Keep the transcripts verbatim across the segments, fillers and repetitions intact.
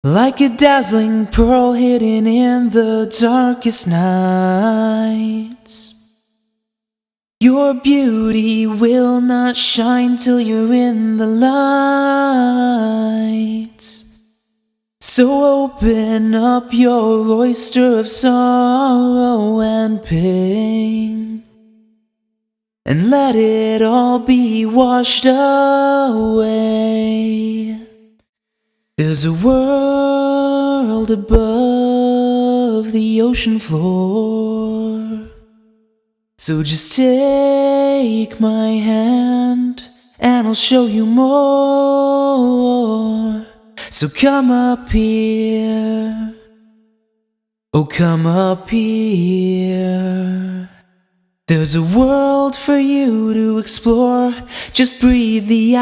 Like a dazzling pearl hidden in the darkest nights. Your beauty will not shine till you're in the light. So open up your oyster of sorrow and pain, and let it all be washed away. There's a world above the ocean floor, so just take my hand and I'll show you more. So come up here, oh come up here. There's a world for you to explore, just breathe the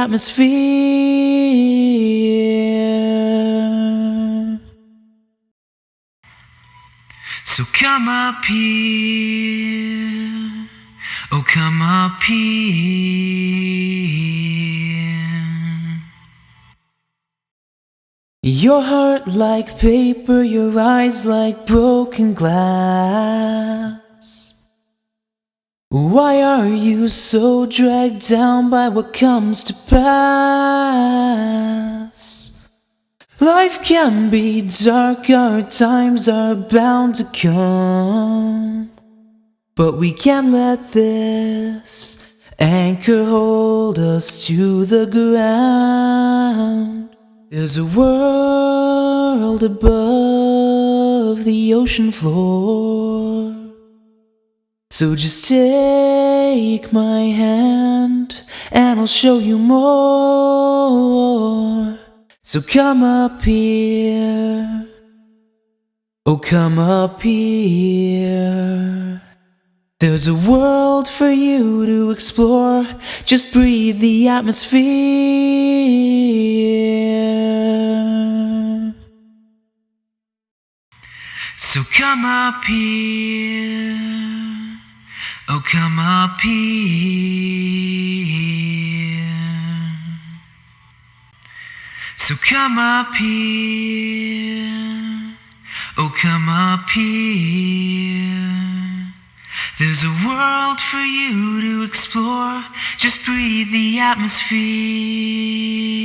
atmosphere. So come up here, oh come up here. Your heart like paper, your eyes like broken glass. Why are you so dragged down by what comes to pass? Life can be dark, our times are bound to come, but we can't let this anchor hold us to the ground. There's a world above the ocean floor, so just take my hand and I'll show you more. So come up here, oh come up here. There's a world for you to explore, just breathe the atmosphere. So come up here, oh come up here. So come up here, oh come up here. There's a world for you to explore, just breathe the atmosphere.